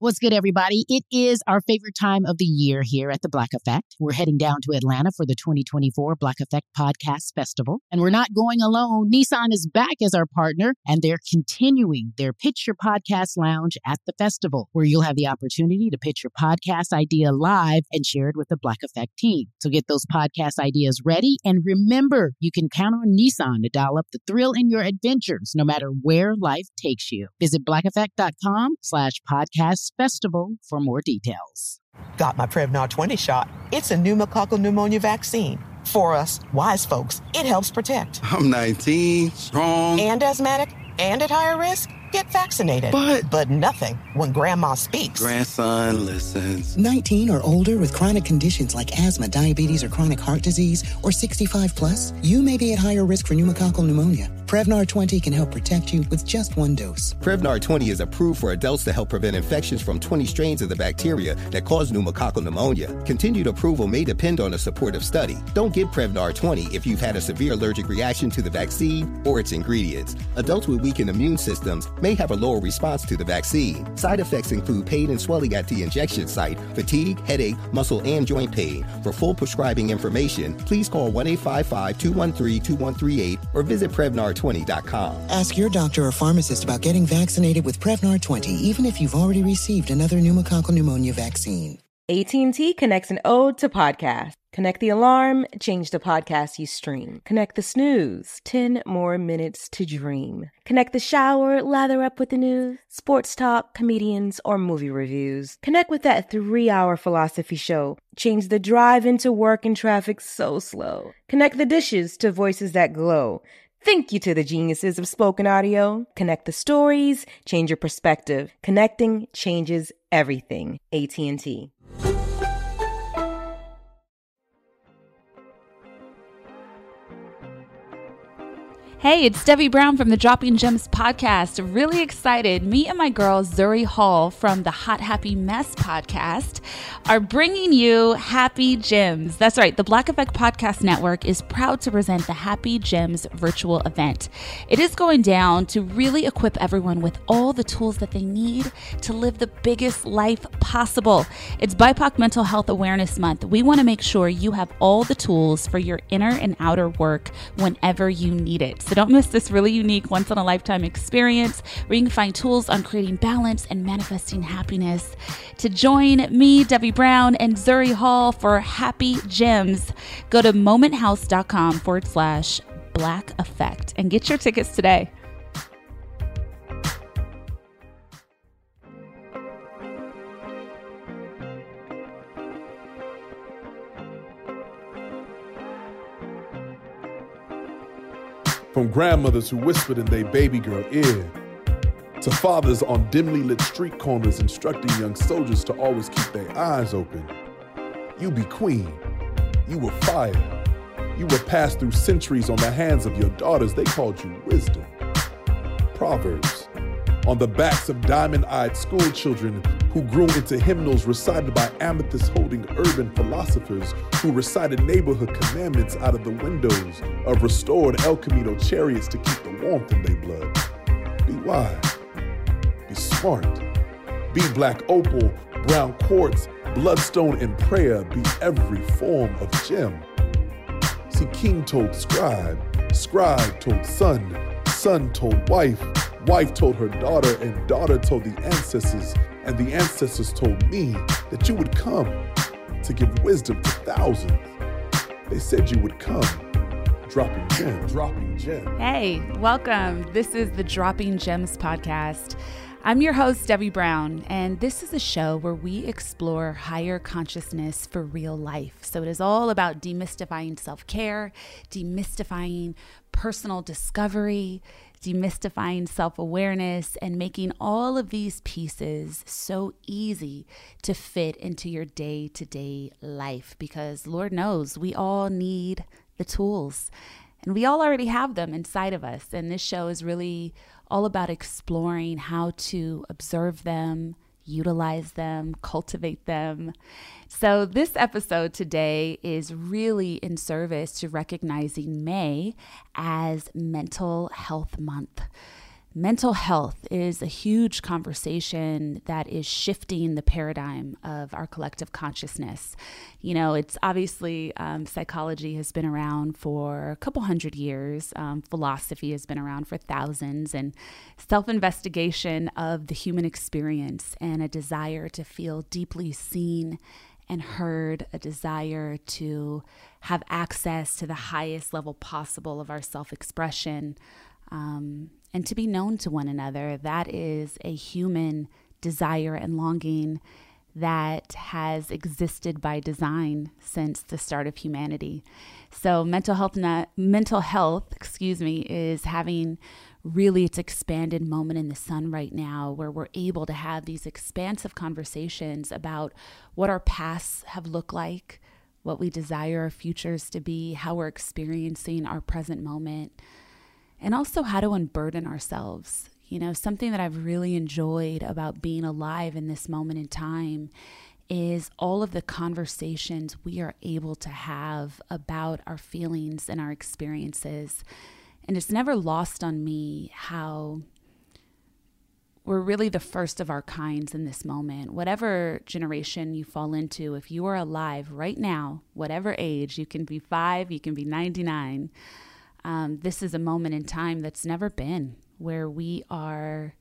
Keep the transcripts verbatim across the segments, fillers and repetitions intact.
What's good, everybody? It is our favorite time of the year here at the Black Effect. We're heading down to Atlanta for the twenty twenty-four Black Effect Podcast Festival. And we're not going alone. Nissan is back as our partner, and they're continuing their Pitch Your Podcast Lounge at the festival, where you'll have the opportunity to pitch your podcast idea live and share it with the Black Effect team. So get those podcast ideas ready. And remember, you can count on Nissan to dial up the thrill in your adventures, no matter where life takes you. Visit blackeffect.com slash podcast festival for more details. Got my Prevnar twenty shot. It's a pneumococcal pneumonia vaccine. For us, wise folks, it helps protect. I'm nineteen, strong. And asthmatic, and at higher risk. Get vaccinated. But... But nothing when grandma speaks. Grandson listens. nineteen or older with chronic conditions like asthma, diabetes, or chronic heart disease, or sixty-five plus, you may be at higher risk for pneumococcal pneumonia. Prevnar twenty can help protect you with just one dose. Prevnar twenty is approved for adults to help prevent infections from twenty strains of the bacteria that cause pneumococcal pneumonia. Continued approval may depend on a supportive study. Don't get Prevnar twenty if you've had a severe allergic reaction to the vaccine or its ingredients. Adults with weakened immune systems may have a lower response to the vaccine. Side effects include pain and swelling at the injection site, fatigue, headache, muscle, and joint pain. For full prescribing information, please call one eight five five, two one three, two one three eight or visit Prevnar twenty dot com. Ask your doctor or pharmacist about getting vaccinated with Prevnar twenty, even if you've already received another pneumococcal pneumonia vaccine. A T and T connects an ode to podcast. Connect the alarm, change the podcast you stream. Connect the snooze, ten more minutes to dream. Connect the shower, lather up with the news, sports talk, comedians, or movie reviews. Connect with that three-hour philosophy show. Change the drive into work and traffic so slow. Connect the dishes to voices that glow. Thank you to the geniuses of spoken audio. Connect the stories, change your perspective. Connecting changes everything. A T and T. Hey, it's Debbie Brown from the Dropping Gems podcast. Really excited. Me and my girl, Zuri Hall from the Hot Happy Mess podcast are bringing you Happy Gems. That's right. The Black Effect Podcast Network is proud to present the Happy Gems virtual event. It is going down to really equip everyone with all the tools that they need to live the biggest life possible. It's B I P O C Mental Health Awareness Month. We want to make sure you have all the tools for your inner and outer work whenever you need it. So don't miss this really unique once-in-a-lifetime experience where you can find tools on creating balance and manifesting happiness. To join me, Debbie Brown, and Zuri Hall for Happy Gems, go to momenthouse.com forward slash Black Effect and get your tickets today. From grandmothers who whispered in their baby girl ear, to fathers on dimly lit street corners instructing young soldiers to always keep their eyes open. You be queen. You were fire. You were passed through centuries on the hands of your daughters. They called you wisdom. Proverbs. On the backs of diamond-eyed school children who grew into hymnals recited by amethyst-holding urban philosophers who recited neighborhood commandments out of the windows of restored El Camino chariots to keep the warmth in their blood. Be wise. Be smart. Be black opal, brown quartz, bloodstone, and prayer. Be every form of gem. See, king told scribe, scribe told son, son told wife, wife told her daughter, and daughter told the ancestors, and the ancestors told me that you would come to give wisdom to thousands. They said you would come. Dropping Gems, Dropping Gems. Hey, welcome. This is the Dropping Gems podcast. I'm your host, Debbie Brown, and this is a show where we explore higher consciousness for real life. So it is all about demystifying self-care, demystifying personal discovery, demystifying self-awareness, and making all of these pieces so easy to fit into your day-to-day life, because Lord knows we all need the tools and we all already have them inside of us. And this show is really all about exploring how to observe them, utilize them, cultivate them. So this episode today is really in service to recognizing May as Mental Health Month. Mental health is a huge conversation that is shifting the paradigm of our collective consciousness. You know, it's obviously um, psychology has been around for a couple hundred years. Um, philosophy has been around for thousands, and self-investigation of the human experience and a desire to feel deeply seen and heard, a desire to have access to the highest level possible of our self-expression, um, and to be known to one another. That is a human desire and longing that has existed by design since the start of humanity. So mental health, not, mental health, excuse me, is having really its expanded moment in the sun right now, where we're able to have these expansive conversations about what our pasts have looked like, what we desire our futures to be, how we're experiencing our present moment, and also how to unburden ourselves. You know, something that I've really enjoyed about being alive in this moment in time is all of the conversations we are able to have about our feelings and our experiences. And it's never lost on me how we're really the first of our kinds in this moment. Whatever generation you fall into, if you are alive right now, whatever age, you can be five, you can be ninety-nine, Um, this is a moment in time that's never been, where we are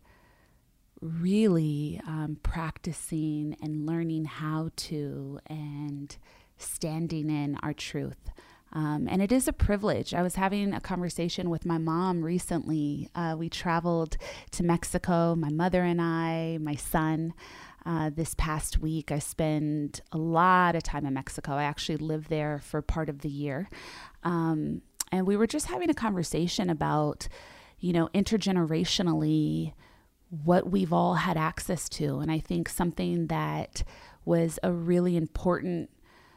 really um, practicing and learning how to and standing in our truth. Um, and it is a privilege. I was having a conversation with my mom recently. Uh, we traveled to Mexico, my mother and I, my son. Uh, this past week, I spent a lot of time in Mexico. I actually lived there for part of the year. Um, And we were just having a conversation about, you know, intergenerationally, what we've all had access to. And I think something that was a really important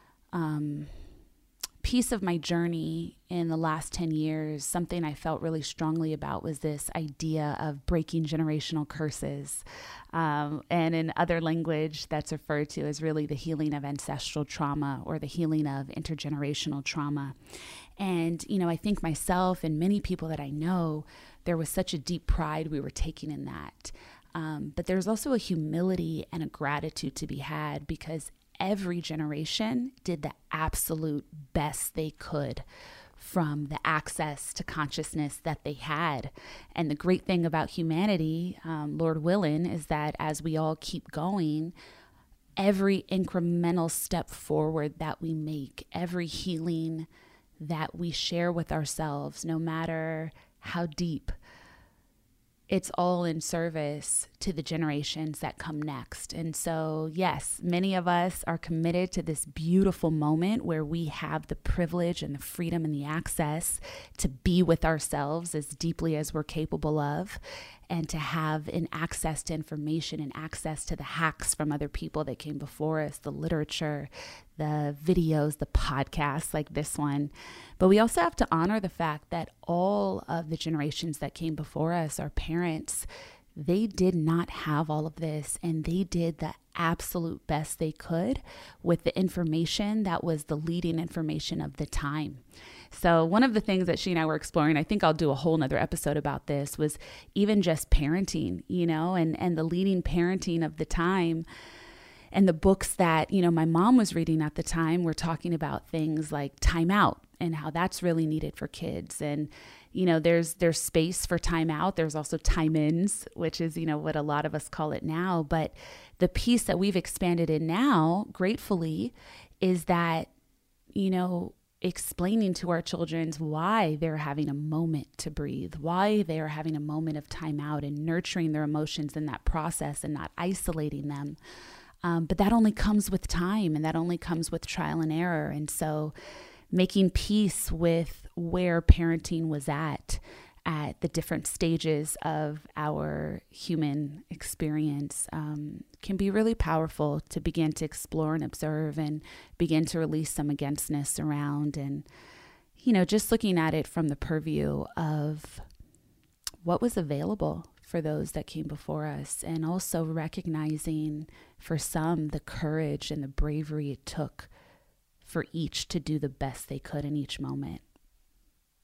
um, piece of my journey in the last ten years, something I felt really strongly about, was this idea of breaking generational curses. Um, and in other language, that's referred to as really the healing of ancestral trauma, or the healing of intergenerational trauma. And, you know, I think myself and many people that I know, there was such a deep pride we were taking in that. Um, but there's also a humility and a gratitude to be had, because every generation did the absolute best they could from the access to consciousness that they had. And the great thing about humanity, um, Lord willing, is that as we all keep going, every incremental step forward that we make, every healing that we share with ourselves, no matter how deep, it's all in service to the generations that come next. And so, yes, many of us are committed to this beautiful moment where we have the privilege and the freedom and the access to be with ourselves as deeply as we're capable of, and to have an access to information and access to the hacks from other people that came before us, the literature, the videos, the podcasts like this one. But we also have to honor the fact that all of the generations that came before us, our parents, they did not have all of this, and they did the absolute best they could with the information that was the leading information of the time. So one of the things that she and I were exploring, I think I'll do a whole nother episode about this, was even just parenting, you know, and, and the leading parenting of the time. And the books that, you know, my mom was reading at the time were talking about things like time out and how that's really needed for kids. And, you know, there's there's space for time out. There's also time ins, which is, you know, what a lot of us call it now. But the piece that we've expanded in now, gratefully, is that, you know, explaining to our children why they're having a moment to breathe, why they're having a moment of time out, and nurturing their emotions in that process and not isolating them. Um, but that only comes with time, and that only comes with trial and error. And so making peace with where parenting was at, at the different stages of our human experience, um, can be really powerful to begin to explore and observe, and begin to release some againstness around. And, you know, just looking at it from the purview of what was available for those that came before us, and also recognizing for some the courage and the bravery it took for each to do the best they could in each moment.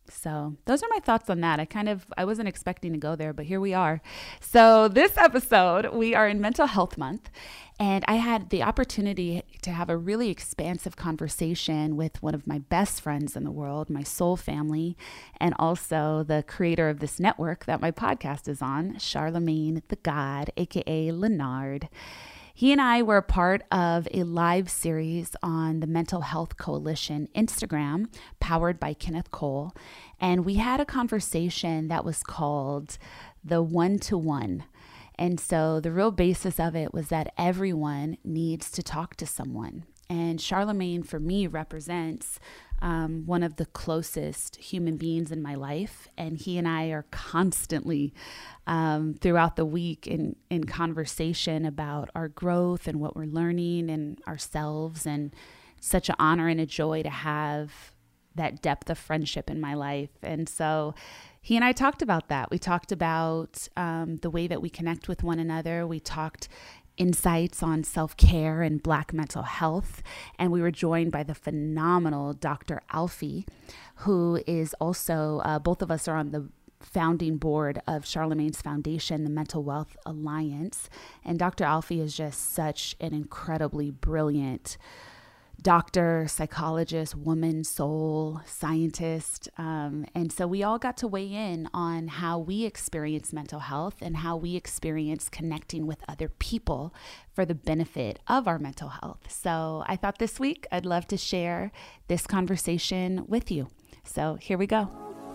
So those are my thoughts on that. I kind of, I wasn't expecting to go there, but here we are. So this episode, we are in Mental Health Month, and I had the opportunity to have a really expansive conversation with one of my best friends in the world, my soul family, and also the creator of this network that my podcast is on, Charlamagne the God, aka Leonard. He and I were a part of a live series on the Mental Health Coalition Instagram, powered by Kenneth Cole. And we had a conversation that was called the one-to-one. And so the real basis of it was that everyone needs to talk to someone. And Charlamagne, for me, represents um, one of the closest human beings in my life. And he and I are constantly um, throughout the week in, in conversation about our growth and what we're learning and ourselves. And such an honor and a joy to have that depth of friendship in my life. And so he and I talked about that. We talked about um, the way that we connect with one another. We talked insights on self-care and Black mental health. And we were joined by the phenomenal Doctor Alfie, who is also, uh, both of us are on the founding board of Charlamagne's foundation, the Mental Wealth Alliance. And Doctor Alfie is just such an incredibly brilliant doctor, psychologist, woman, soul, scientist. Um, and so we all got to weigh in on how we experience mental health and how we experience connecting with other people for the benefit of our mental health. So I thought this week I'd love to share this conversation with you. So here we go.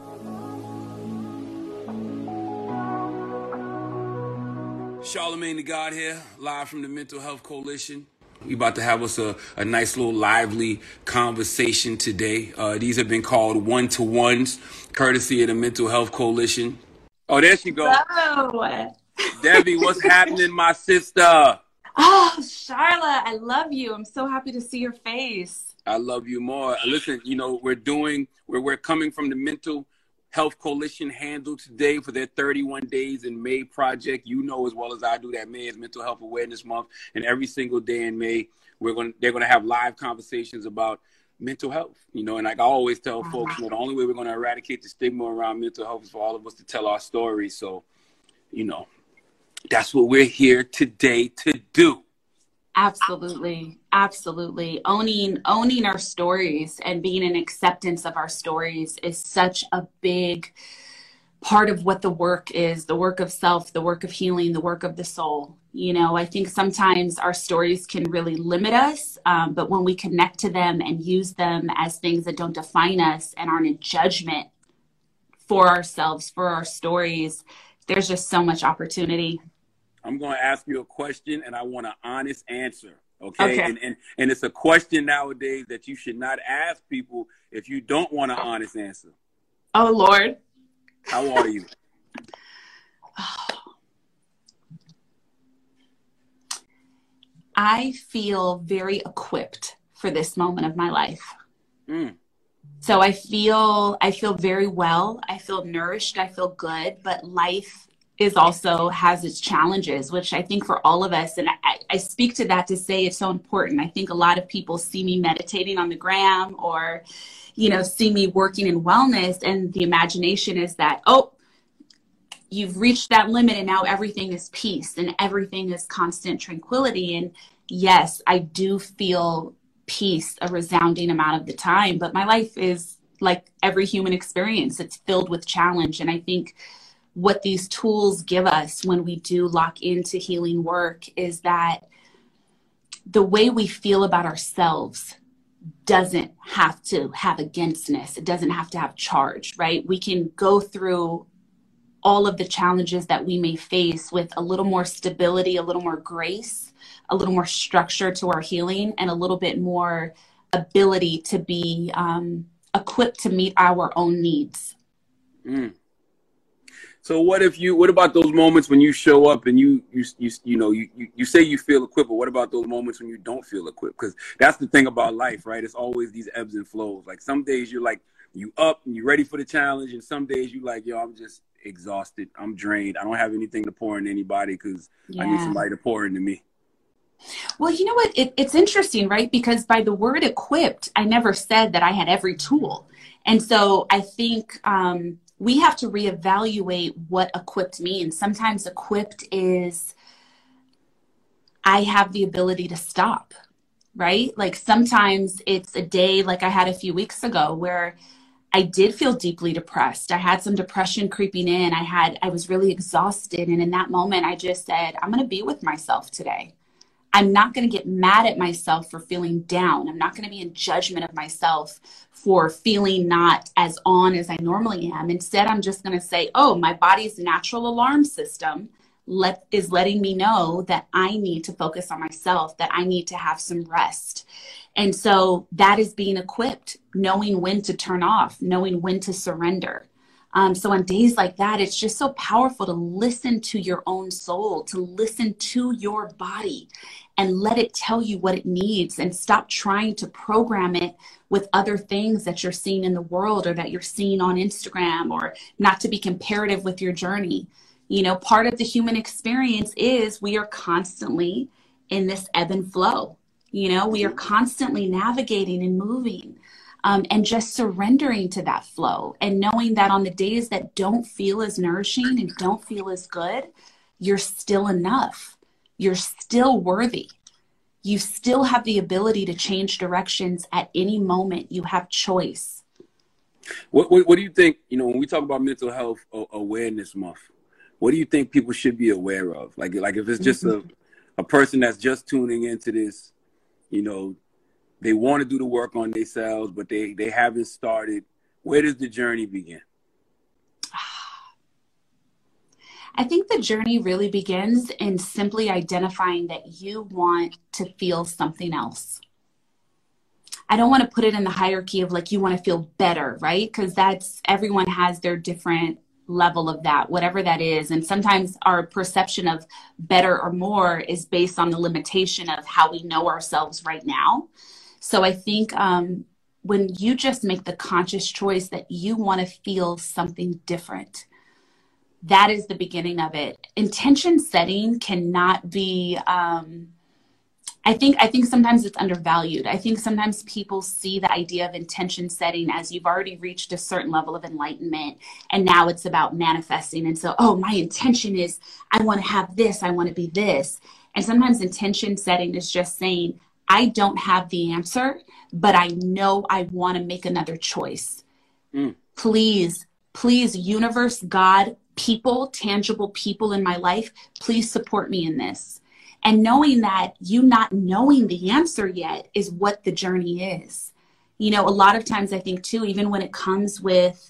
Charlamagne the God here, live from the Mental Health Coalition. We about to have us a, a nice little lively conversation today. Uh, these have been called one-to-ones, courtesy of the Mental Health Coalition. Oh, there she goes. Hello. Debbie, what's happening, my sister? Oh, Charla, I love you. I'm so happy to see your face. I love you more. Listen, you know, we're doing, we're, we're coming from the Mental Health Coalition handle today for their thirty-one days in May project. You know as well as I do that May is Mental Health Awareness Month, and every single day in May, we're going they're going to have live conversations about mental health. You know, and like I always tell uh-huh. folks, you know, the only way we're going to eradicate the stigma around mental health is for all of us to tell our stories. So, you know, that's what we're here today to do. Absolutely. Absolutely. Owning, owning our stories and being an acceptance of our stories is such a big part of what the work is, the work of self, the work of healing, the work of the soul. You know, I think sometimes our stories can really limit us, um, but when we connect to them and use them as things that don't define us and aren't a judgment for ourselves, for our stories, there's just so much opportunity. I'm going to ask you a question, and I want an honest answer, okay? okay. And, and and it's a question nowadays that you should not ask people if you don't want an honest answer. Oh, Lord. How are you? I feel very equipped for this moment of my life. Mm. So I feel I feel very well. I feel nourished. I feel good, but life is also has its challenges, which I think for all of us, and I, I speak to that to say it's so important. I think a lot of people see me meditating on the gram or, you know, see me working in wellness, and the imagination is that, oh, you've reached that limit and now everything is peace and everything is constant tranquility. And yes, I do feel peace a resounding amount of the time, but my life is like every human experience. It's filled with challenge. And I think what these tools give us when we do lock into healing work is that the way we feel about ourselves doesn't have to have againstness. It doesn't have to have charge, right? We can go through all of the challenges that we may face with a little more stability, a little more grace, a little more structure to our healing, and a little bit more ability to be um, equipped to meet our own needs. Mm. So what if you, what about those moments when you show up and you, you, you, you know, you, you, you say you feel equipped, but what about those moments when you don't feel equipped? Because that's the thing about life, right? It's always these ebbs and flows. Like some days you're like, you up and you're ready for the challenge. And some days you like, yo, I'm just exhausted. I'm drained. I don't have anything to pour into anybody because yeah. I need somebody to pour into me. Well, you know what? It, it's interesting, right? Because by the word equipped, I never said that I had every tool. And so I think um, we have to reevaluate what equipped means. Sometimes equipped is I have the ability to stop, right? Like sometimes it's a day like I had a few weeks ago where I did feel deeply depressed. I had some depression creeping in. I had, I was really exhausted. And in that moment, I just said, I'm going to be with myself today. I'm not going to get mad at myself for feeling down. I'm not going to be in judgment of myself for feeling not as on as I normally am. Instead, I'm just going to say, oh, my body's natural alarm system let, is letting me know that I need to focus on myself, that I need to have some rest. And so that is being equipped, knowing when to turn off, knowing when to surrender. Um, so on days like that, it's just so powerful to listen to your own soul, to listen to your body and let it tell you what it needs, and stop trying to program it with other things that you're seeing in the world or that you're seeing on Instagram, or not to be comparative with your journey. You know, part of the human experience is we are constantly in this ebb and flow. You know, we are constantly navigating and moving. Um, and just surrendering to that flow and knowing that on the days that don't feel as nourishing and don't feel as good, you're still enough. You're still worthy. You still have the ability to change directions at any moment. You have choice. What, what, what do you think, you know, when we talk about mental health awareness month, what do you think people should be aware of? Like, like if it's just mm-hmm. a, a person that's just tuning into this, you know, they want to do the work on themselves, but they, they haven't started. Where does the journey begin? I think the journey really begins in simply identifying that you want to feel something else. I don't want to put it in the hierarchy of like, you want to feel better, right? Because that's, everyone has their different level of that, whatever that is. And sometimes our perception of better or more is based on the limitation of how we know ourselves right now. So I think um, when you just make the conscious choice that you want to feel something different, that is the beginning of it. Intention setting cannot be, um, I think, I think sometimes it's undervalued. I think sometimes people see the idea of intention setting as you've already reached a certain level of enlightenment, and now it's about manifesting. And so, oh, my intention is I want to have this, I want to be this. And sometimes intention setting is just saying, I don't have the answer, but I know I want to make another choice. Mm. Please, please, universe, God, people, tangible people in my life, please support me in this. And knowing that you not knowing the answer yet is what the journey is. You know, a lot of times I think too, even when it comes with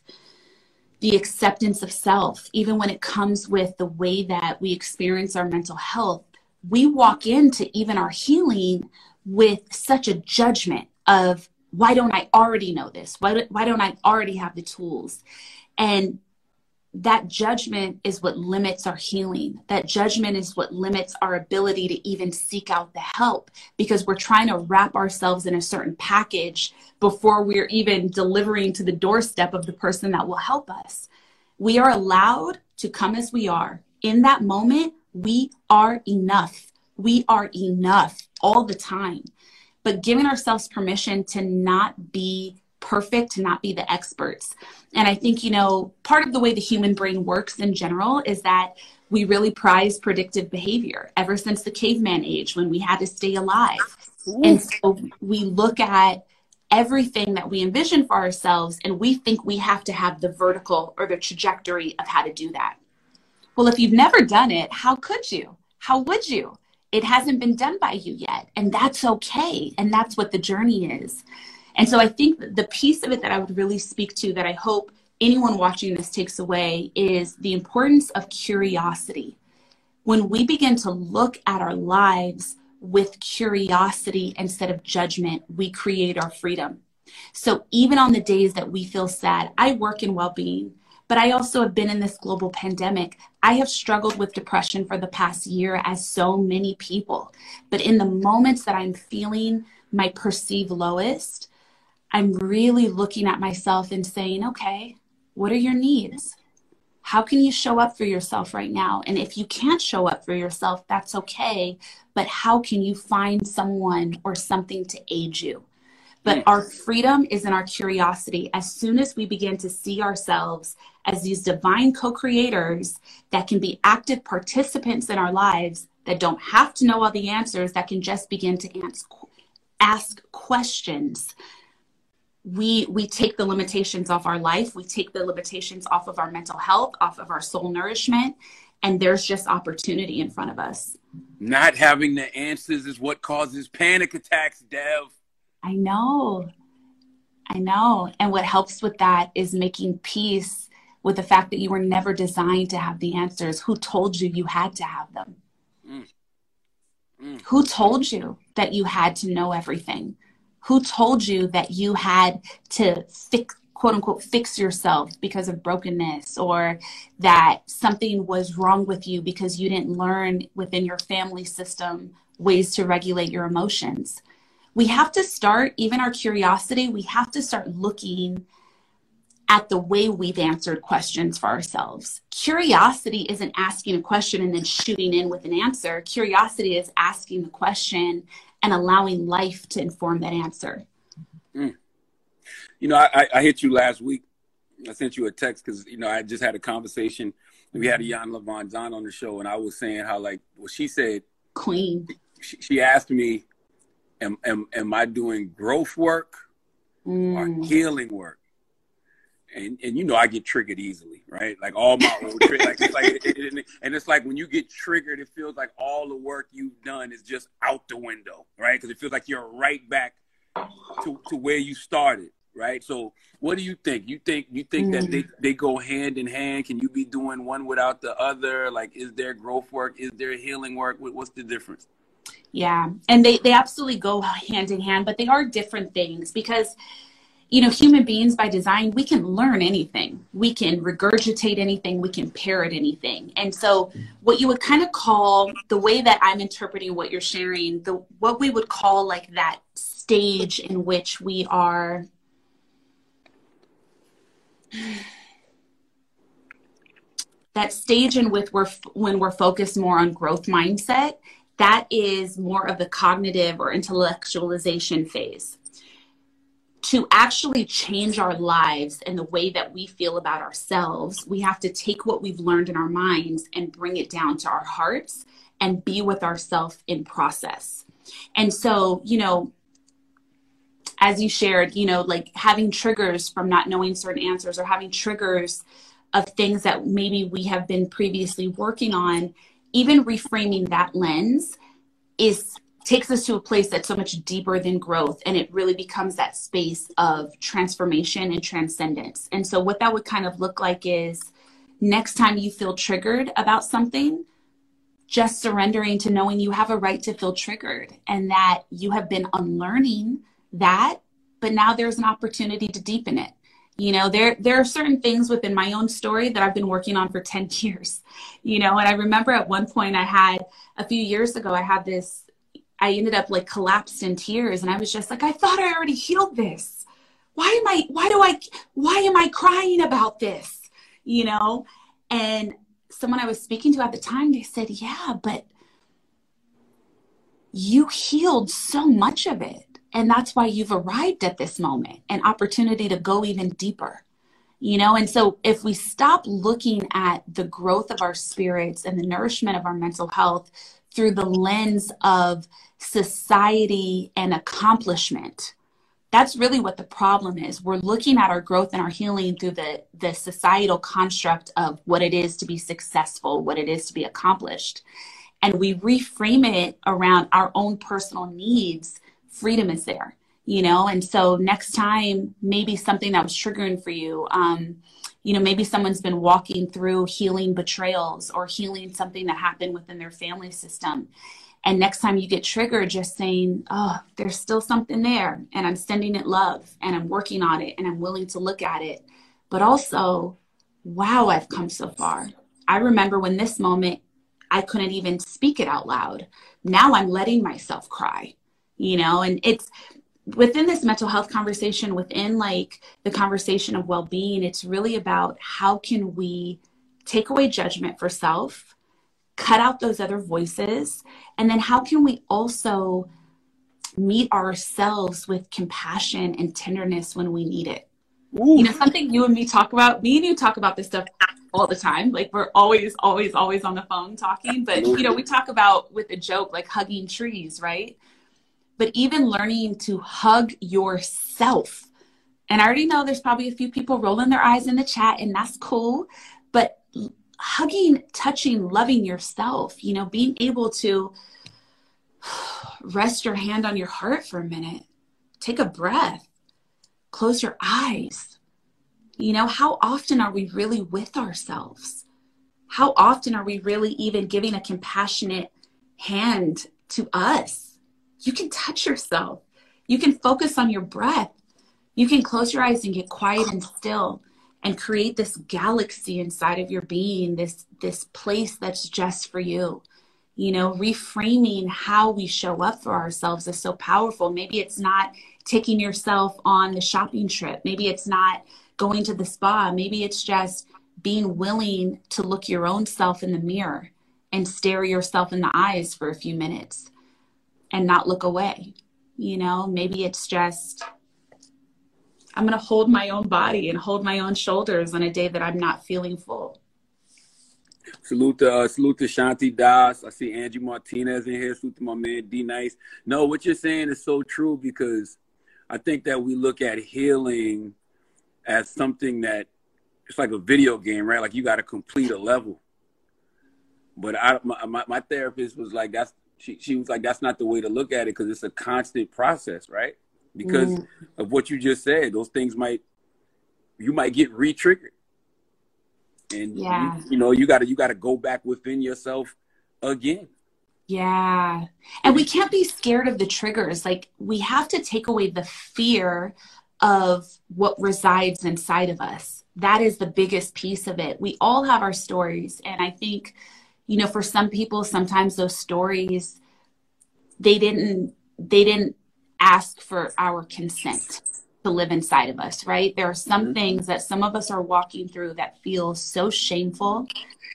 the acceptance of self, even when it comes with the way that we experience our mental health, we walk into even our healing with such a judgment of, why don't I already know this? Why, do, why don't I already have the tools? And that judgment is what limits our healing. That judgment is what limits our ability to even seek out the help, because we're trying to wrap ourselves in a certain package before we're even delivering to the doorstep of the person that will help us. We are allowed to come as we are. In that moment, we are enough. We are enough all the time, but giving ourselves permission to not be perfect, to not be the experts. And I think, you know, part of the way the human brain works in general is that we really prize predictive behavior ever since the caveman age when we had to stay alive. Ooh. And so we look at everything that we envision for ourselves and we think we have to have the vertical or the trajectory of how to do that. Well, if you've never done it, how could you? How would you? It hasn't been done by you yet. And that's okay. And that's what the journey is. And so I think the piece of it that I would really speak to, that I hope anyone watching this takes away, is the importance of curiosity. When we begin to look at our lives with curiosity instead of judgment, we create our freedom. So even on the days that we feel sad, I work in well-being, but I also have been in this global pandemic. I have struggled with depression for the past year, as so many people. But in the moments that I'm feeling my perceived lowest, I'm really looking at myself and saying, okay, what are your needs? How can you show up for yourself right now? And if you can't show up for yourself, that's okay. But how can you find someone or something to aid you? But our freedom is in our curiosity. As soon as we begin to see ourselves as these divine co-creators that can be active participants in our lives, that don't have to know all the answers, that can just begin to ask, ask questions, we we take the limitations off our life. We take the limitations off of our mental health, off of our soul nourishment, and there's just opportunity in front of us. Not having the answers is what causes panic attacks, Dev. I know. I know. And what helps with that is making peace with the fact that you were never designed to have the answers. Who told you you had to have them? Mm. Mm. Who told you that you had to know everything? Who told you that you had to fix, quote unquote, fix yourself because of brokenness, or that something was wrong with you because you didn't learn within your family system ways to regulate your emotions? We have to start, even our curiosity, we have to start looking at the way we've answered questions for ourselves. Curiosity isn't asking a question and then shooting in with an answer. Curiosity is asking the question and allowing life to inform that answer. Mm. You know, I, I hit you last week. I sent you a text because, you know, I just had a conversation. We had a Jan Levon John on the show, and I was saying how, like, well, she said, Queen. She, she asked me, am, am, am I doing growth work mm. or healing work? And, and, you know, I get triggered easily, right? Like all my old triggers. Like, it's like, it, it, and it's like when you get triggered, it feels like all the work you've done is just out the window, right? Because it feels like you're right back to, to where you started, right? So what do you think? You think you think mm. that they, they go hand in hand? Can you be doing one without the other? Like, is there growth work? Is there healing work? What's the difference? Yeah, and they, they absolutely go hand in hand, but they are different things because, you know, human beings by design, we can learn anything. We can regurgitate anything. We can parrot anything. And so what you would kind of call, the way that I'm interpreting what you're sharing, the what we would call like that stage in which we are that stage in which we're when we're focused more on growth mindset, that is more of the cognitive or intellectualization phase. To actually change our lives and the way that we feel about ourselves, we have to take what we've learned in our minds and bring it down to our hearts and be with ourselves in process. And so, you know, as you shared, you know, like having triggers from not knowing certain answers or having triggers of things that maybe we have been previously working on, even reframing that lens is takes us to a place that's so much deeper than growth. And it really becomes that space of transformation and transcendence. And so what that would kind of look like is next time you feel triggered about something, just surrendering to knowing you have a right to feel triggered and that you have been unlearning that, but now there's an opportunity to deepen it. You know, there, there are certain things within my own story that I've been working on for ten years, you know, and I remember at one point I had a few years ago, I had this, I ended up like collapsed in tears and I was just like, I thought I already healed this. Why am I, why do I, why am I crying about this? You know? And someone I was speaking to at the time, they said, yeah, but you healed so much of it. And that's why you've arrived at this moment, an opportunity to go even deeper, you know? And so if we stop looking at the growth of our spirits and the nourishment of our mental health through the lens of society and accomplishment, that's really what the problem is. We're looking at our growth and our healing through the, the societal construct of what it is to be successful, what it is to be accomplished. And we reframe it around our own personal needs. Freedom is there, you know? And so next time, maybe something that was triggering for you, um, you know, maybe someone's been walking through healing betrayals or healing something that happened within their family system. And next time you get triggered, just saying, oh, there's still something there and I'm sending it love and I'm working on it and I'm willing to look at it. But also, wow, I've come so far. I remember when this moment, I couldn't even speak it out loud. Now I'm letting myself cry, you know, and it's, within this mental health conversation, within like the conversation of well-being, it's really about how can we take away judgment for self, cut out those other voices, and then how can we also meet ourselves with compassion and tenderness when we need it? Ooh. You know, something you and me talk about, me and you talk about this stuff all the time. Like we're always, always, always on the phone talking, but you know, we talk about with a joke, like hugging trees, right? But even learning to hug yourself. And I already know there's probably a few people rolling their eyes in the chat, and that's cool. But hugging, touching, loving yourself, you know, being able to rest your hand on your heart for a minute, take a breath, close your eyes. You know, how often are we really with ourselves? How often are we really even giving a compassionate hand to us? You can touch yourself. You can focus on your breath. You can close your eyes and get quiet and still and create this galaxy inside of your being, this, this place that's just for you. You know, reframing how we show up for ourselves is so powerful. Maybe it's not taking yourself on the shopping trip. Maybe it's not going to the spa. Maybe it's just being willing to look your own self in the mirror and stare yourself in the eyes for a few minutes and not look away. You know, maybe it's just, I'm going to hold my own body and hold my own shoulders on a day that I'm not feeling full. Salute to, uh, salute to Shanti Das. I see Angie Martinez in here. Salute to my man, D Nice. No, what you're saying is so true, because I think that we look at healing as something that it's like a video game, right? Like you got to complete a level. But I, my, my, my therapist was like, that's, she, she was like, that's not the way to look at it, because it's a constant process, right? Because mm. of what you just said, those things might, you might get re-triggered. And yeah. you, you know, you gotta you gotta go back within yourself again. Yeah. And we can't be scared of the triggers. Like we have to take away the fear of what resides inside of us. That is the biggest piece of it. We all have our stories. And I think, you know, for some people, sometimes those stories, they didn't they didn't ask for our consent to live inside of us, right? There are some mm-hmm. things that some of us are walking through that feel so shameful,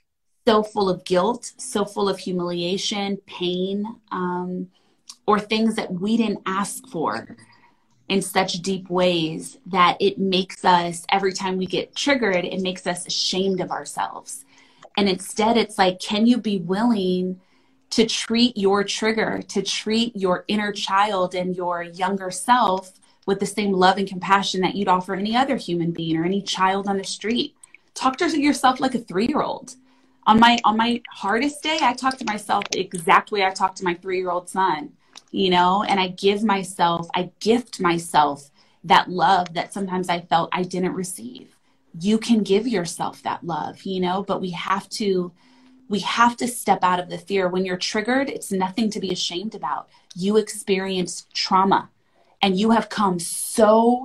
so full of guilt, so full of humiliation, pain, um, or things that we didn't ask for in such deep ways that it makes us, every time we get triggered, it makes us ashamed of ourselves. And instead, it's like, can you be willing to treat your trigger, to treat your inner child and your younger self with the same love and compassion that you'd offer any other human being or any child on the street? Talk to yourself like a three-year-old. On my on my hardest day, I talk to myself the exact way I talk to my three-year-old son, you know, and I give myself, I gift myself that love that sometimes I felt I didn't receive. You can give yourself that love, you know, but we have to, we have to step out of the fear. When you're triggered, it's nothing to be ashamed about. You experienced trauma. And you have come so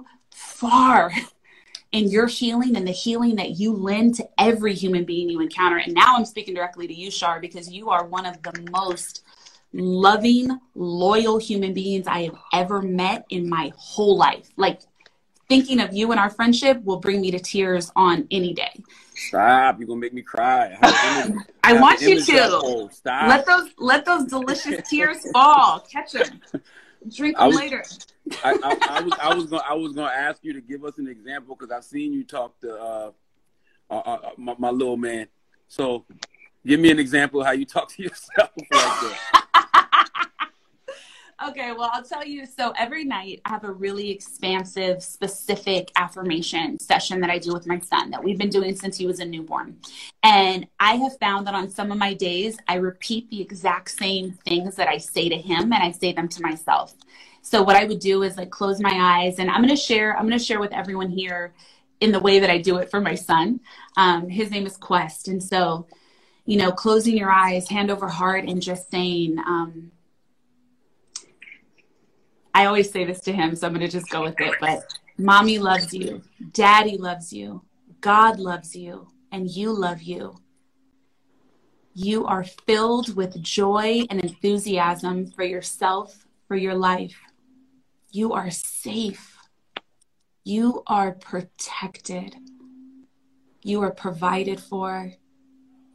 far in your healing and the healing that you lend to every human being you encounter. And now I'm speaking directly to you, Shar, because you are one of the most loving, loyal human beings I have ever met in my whole life. Like thinking of you and our friendship will bring me to tears on any day. Stop. You're going to make me cry. I, I want you to. Stop. Let those, let those delicious tears fall. Catch them. Drink them was, later. I, I, I was I was going I was going to ask you to give us an example, because I've seen you talk to uh, uh, uh, my, my little man. So, give me an example of how you talk to yourself like that. Okay, well, I'll tell you. So every night I have a really expansive, specific affirmation session that I do with my son that we've been doing since he was a newborn. And I have found that on some of my days, I repeat the exact same things that I say to him, and I say them to myself. So what I would do is like close my eyes, and I'm going to share, I'm going to share with everyone here in the way that I do it for my son. Um, his name is Quest. And so, you know, closing your eyes, hand over heart, and just saying, um, I always say this to him, so I'm going to just go with it. But mommy loves you. Daddy loves you. God loves you. And you love you. You are filled with joy and enthusiasm for yourself, for your life. You are safe. You are protected. You are provided for.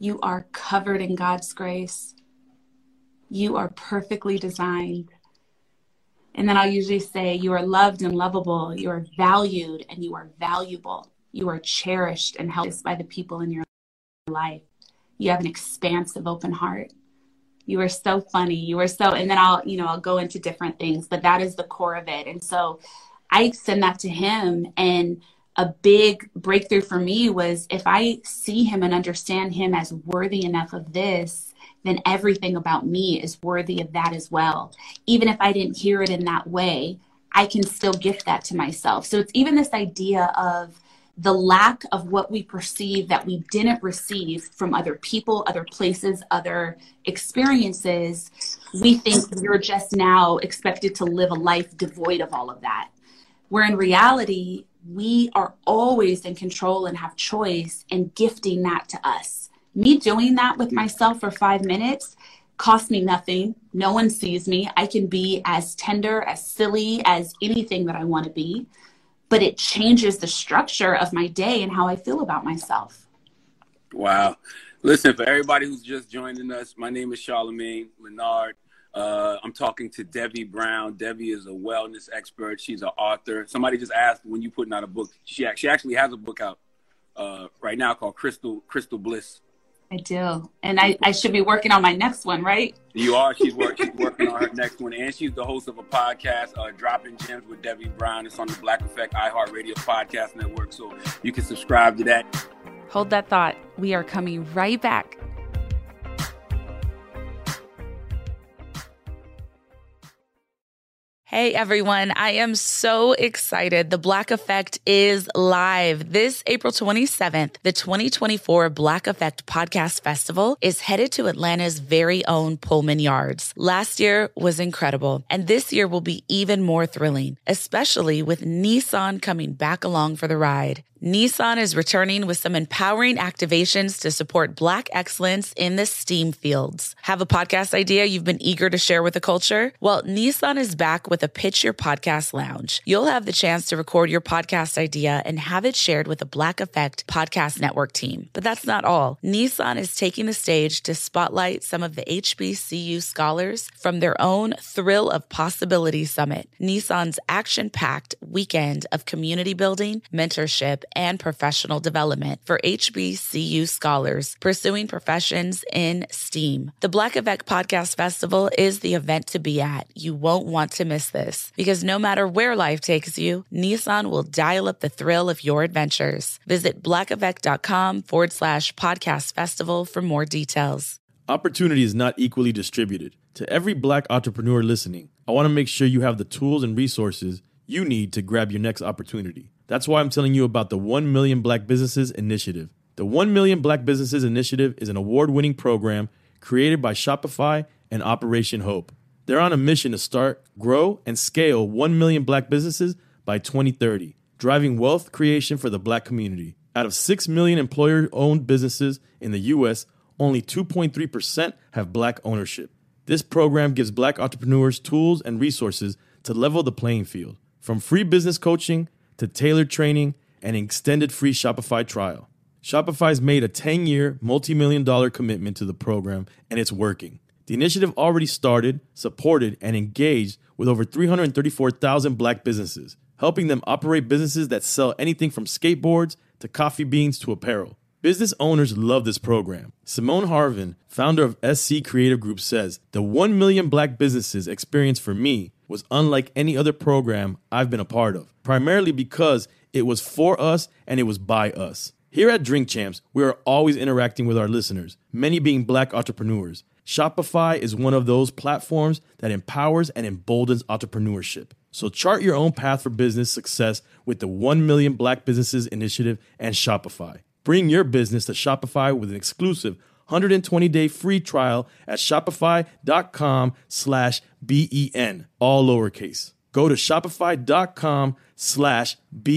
You are covered in God's grace. You are perfectly designed. And then I'll usually say, you are loved and lovable. You are valued and you are valuable. You are cherished and held by the people in your life. You have an expansive, open heart. You are so funny. You are so, and then I'll, you know, I'll go into different things, but that is the core of it. And so I send that to him. And a big breakthrough for me was, if I see him and understand him as worthy enough of this, then everything about me is worthy of that as well. Even if I didn't hear it in that way, I can still gift that to myself. So it's even this idea of the lack of what we perceive that we didn't receive from other people, other places, other experiences. We think we're just now expected to live a life devoid of all of that. Where in reality, we are always in control and have choice in gifting that to us. Me doing that with myself for five minutes costs me nothing. No one sees me. I can be as tender, as silly, as anything that I want to be. But it changes the structure of my day and how I feel about myself. Wow. Listen, for everybody who's just joining us, my name is Charlamagne Leonard. Uh, I'm talking to Debbie Brown. Debbie is a wellness expert. She's an author. Somebody just asked when you putting out a book. She, she actually has a book out uh, right now called Crystal Crystal Bliss. I do. And I, I should be working on my next one, right? You are. She's, work, she's working on her next one. And she's the host of a podcast, uh, Dropping Gems with Debbie Brown. It's on the Black Effect iHeartRadio podcast network. So you can subscribe to that. Hold that thought. We are coming right back. Hey everyone, I am so excited. The Black Effect is live. This April twenty-seventh, the twenty twenty-four Black Effect Podcast Festival is headed to Atlanta's very own Pullman Yards. Last year was incredible, and this year will be even more thrilling, especially with Nissan coming back along for the ride. Nissan is returning with some empowering activations to support Black excellence in the STEAM fields. Have a podcast idea you've been eager to share with the culture? Well, Nissan is back with a Pitch Your Podcast Lounge. You'll have the chance to record your podcast idea and have it shared with the Black Effect Podcast Network team. But that's not all. Nissan is taking the stage to spotlight some of the H B C U scholars from their own Thrill of Possibility Summit, Nissan's action-packed weekend of community building, mentorship, and professional development for H B C U scholars pursuing professions in STEAM. The Black Effect Podcast Festival is the event to be at. You won't want to miss this, because no matter where life takes you, Nissan will dial up the thrill of your adventures. Visit blackeffect.com forward slash podcast festival for more details. Opportunity is not equally distributed. To every Black entrepreneur listening, I want to make sure you have the tools and resources you need to grab your next opportunity. That's why I'm telling you about the one million Black Businesses Initiative. The one million Black Businesses Initiative is an award-winning program created by Shopify and Operation Hope. They're on a mission to start, grow, and scale one million Black businesses by twenty thirty, driving wealth creation for the Black community. Out of six million employer-owned businesses in the U S, only two point three percent have Black ownership. This program gives Black entrepreneurs tools and resources to level the playing field, from free business coaching to tailored training and an extended free Shopify trial. Shopify's made a ten-year, multi-million dollar commitment to the program, and it's working. The initiative already started, supported, and engaged with over three hundred thirty-four thousand Black businesses, helping them operate businesses that sell anything from skateboards to coffee beans to apparel. Business owners love this program. Simone Harvin, founder of S C Creative Group, says, "The one million Black businesses experience for me was unlike any other program I've been a part of, primarily because it was for us and it was by us." Here at Drink Champs, we are always interacting with our listeners, many being Black entrepreneurs. Shopify is one of those platforms that empowers and emboldens entrepreneurship. So chart your own path for business success with the one million Black Businesses Initiative and Shopify. Bring your business to Shopify with an exclusive one hundred twenty day free trial at shopify.com slash B-E-N, all lowercase. Go to shopify.com slash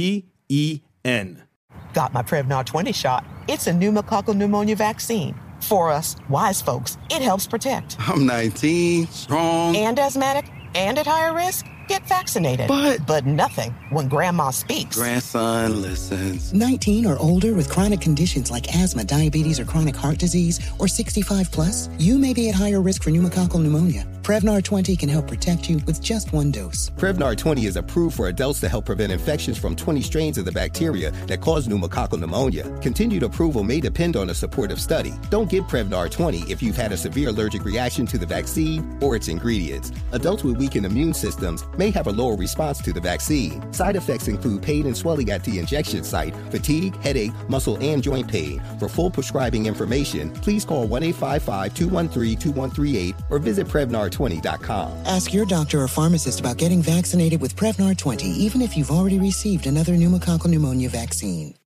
B-E-N. Got my Prevnar twenty shot. It's a pneumococcal pneumonia vaccine. For us, wise folks, it helps protect. I'm nineteen, strong, and asthmatic, and at higher risk. get vaccinated. But- But nothing when grandma speaks. Grandson listens. nineteen or older with chronic conditions like asthma, diabetes, or chronic heart disease, or sixty-five plus, you may be at higher risk for pneumococcal pneumonia. Prevnar twenty can help protect you with just one dose. Prevnar twenty is approved for adults to help prevent infections from twenty strains of the bacteria that cause pneumococcal pneumonia. Continued approval may depend on a supportive study. Don't get Prevnar twenty if you've had a severe allergic reaction to the vaccine or its ingredients. Adults with weakened immune systems may have a lower response to the vaccine. Side effects include pain and swelling at the injection site, fatigue, headache, muscle, and joint pain. For full prescribing information, please call one eight five five, two one three, two one three eight or visit Prevnar twenty dot com. Ask your doctor or pharmacist about getting vaccinated with Prevnar twenty, even if you've already received another pneumococcal pneumonia vaccine.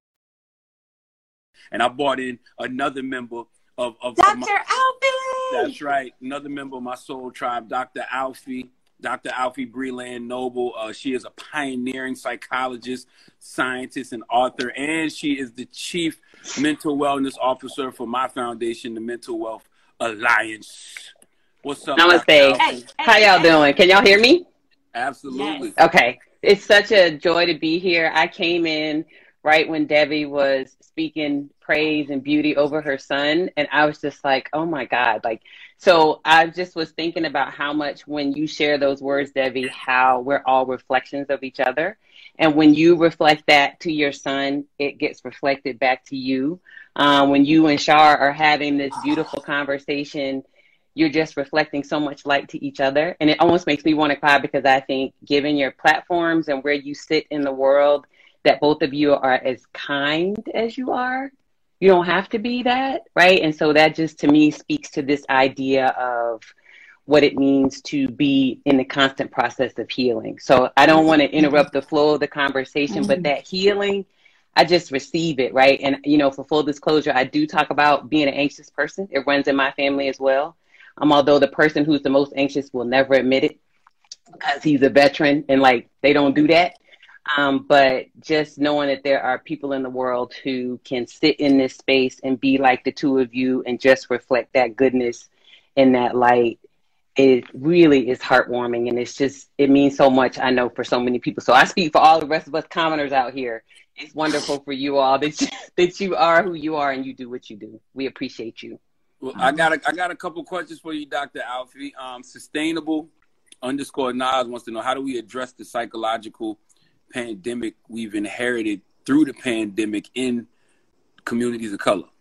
And I brought in another member of, of Doctor of my, Alfie! That's right. Another member of my soul tribe, Doctor Alfie. Doctor Alfie Breland Noble. Uh, she is a pioneering psychologist, scientist, and author, and she is the chief mental wellness officer for my foundation, the Mental Wealth Alliance. What's up? Namaste. Hey, How hey, y'all hey. doing? Can y'all hear me? Absolutely. Yes. Okay. It's such a joy to be here. I came in right when Debbie was speaking praise and beauty over her son, and I was just like, oh my God. Like, so I just was thinking about how much when you share those words, Debbie, how we're all reflections of each other. And when you reflect that to your son, it gets reflected back to you. Um, when you and Shar are having this beautiful conversation, you're just reflecting so much light to each other. And it almost makes me want to cry because I think given your platforms and where you sit in the world, that both of you are as kind as you are. You don't have to be that, right? And so that just to me speaks to this idea of what it means to be in the constant process of healing. So I don't want to interrupt the flow of the conversation, but that healing, I just receive it, right? And, you know, for full disclosure, I do talk about being an anxious person. It runs in my family as well. Um, although the person who's the most anxious will never admit it because he's a veteran and like they don't do that. Um, but just knowing that there are people in the world who can sit in this space and be like the two of you and just reflect that goodness and that light, it really is heartwarming. And it's just, it means so much, I know, for so many people. So I speak for all the rest of us commoners out here. It's wonderful for you all that you, that you are who you are and you do what you do. We appreciate you. Well, I got a, I got a couple questions for you, Doctor Alfie. Um, sustainable underscore Nas wants to know, how do we address the psychological pandemic we've inherited through the pandemic in communities of color?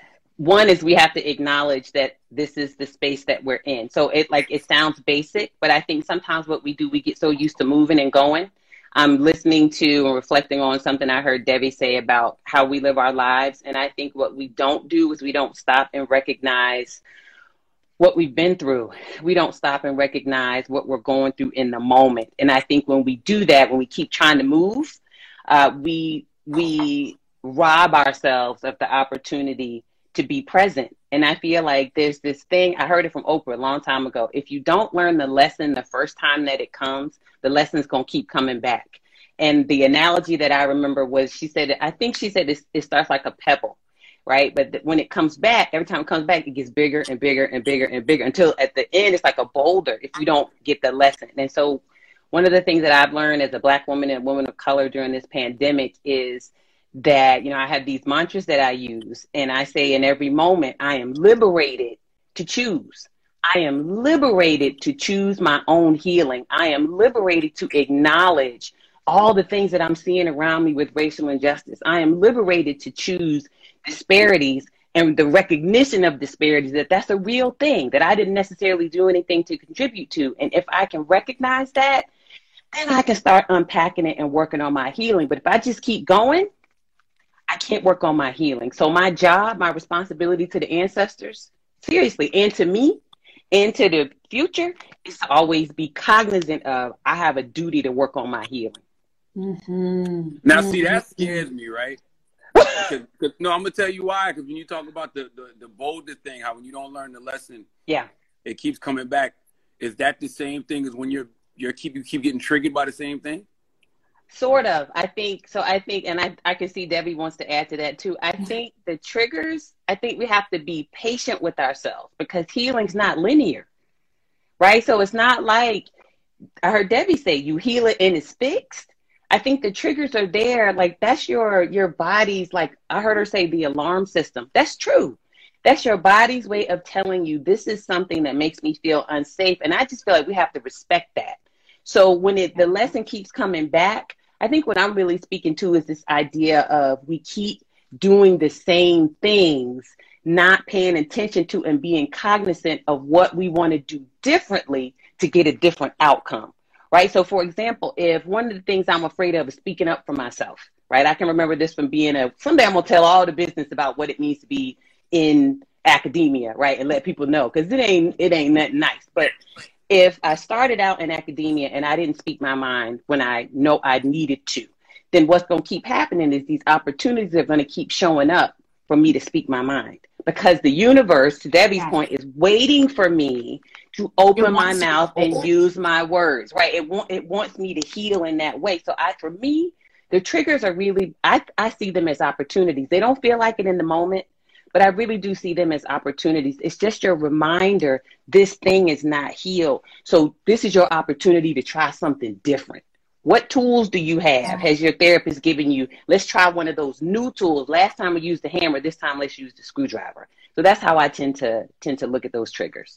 One is we have to acknowledge that this is the space that we're in. So it like it sounds basic, but I think sometimes what we do, we get so used to moving and going. I'm listening to and reflecting on something I heard Debbie say about how we live our lives. And I think what we don't do is we don't stop and recognize what we've been through. We don't stop and recognize what we're going through in the moment. And I think when we do that, when we keep trying to move, uh, we we rob ourselves of the opportunity to be present. And I feel like there's this thing, I heard it from Oprah a long time ago. If you don't learn the lesson the first time that it comes, the lesson's going to keep coming back. And the analogy that I remember was, she said, I think she said it, it starts like a pebble, right? But th- when it comes back, every time it comes back, it gets bigger and bigger and bigger and bigger until at the end, it's like a boulder if you don't get the lesson. And so one of the things that I've learned as a Black woman and a woman of color during this pandemic is that, you know, I have these mantras that I use, and I say in every moment, I am liberated to choose. I am liberated to choose my own healing. I am liberated to acknowledge all the things that I'm seeing around me with racial injustice. I am liberated to choose disparities and the recognition of disparities, that that's a real thing that I didn't necessarily do anything to contribute to. And if I can recognize that, then I can start unpacking it and working on my healing. But if I just keep going, I can't work on my healing. So my job, my responsibility to the ancestors, seriously, and to me, and to the future, is to always be cognizant of, I have a duty to work on my healing. Mm-hmm. Now, see, that scares me, right? Cause, cause, no, I'm going to tell you why. Because when you talk about the, the, the bolder thing, how when you don't learn the lesson, yeah, it keeps coming back. Is that the same thing as when you're, you're keep, you keep getting triggered by the same thing? Sort of. I think, so I think, and I, I can see Debbie wants to add to that too. I think the triggers, I think we have to be patient with ourselves because healing's not linear, right? So it's not like I heard Debbie say you heal it and it's fixed. I think the triggers are there. Like that's your, your body's, like I heard her say the alarm system. That's true. That's your body's way of telling you this is something that makes me feel unsafe. And I just feel like we have to respect that. So when it, the lesson keeps coming back, I think what I'm really speaking to is this idea of we keep doing the same things, not paying attention to and being cognizant of what we want to do differently to get a different outcome. Right. So, for example, if one of the things I'm afraid of is speaking up for myself, right? I can remember this from being a, someday I'm going to tell all the business about what it means to be in academia, right? And let people know, because it ain't, it ain't nothing nice. But if I started out in academia and I didn't speak my mind when I know I needed to, then what's going to keep happening is these opportunities are going to keep showing up for me to speak my mind. Because the universe, to Debbie's point, is waiting for me to open my mouth and use my words, right? It want, it wants me to heal in that way. So I, for me, the triggers are really, I, I see them as opportunities. They don't feel like it in the moment, but I really do see them as opportunities. It's just your reminder, this thing is not healed. So this is your opportunity to try something different. What tools do you have? Has your therapist given you, let's try one of those new tools. Last time we used the hammer, this time let's use the screwdriver. So that's how I tend to tend to look at those triggers.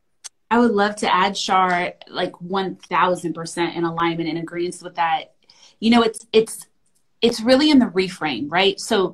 I would love to add, Shar, like one thousand percent in alignment and agreement with that. You know, it's, it's, it's really in the reframe, right? So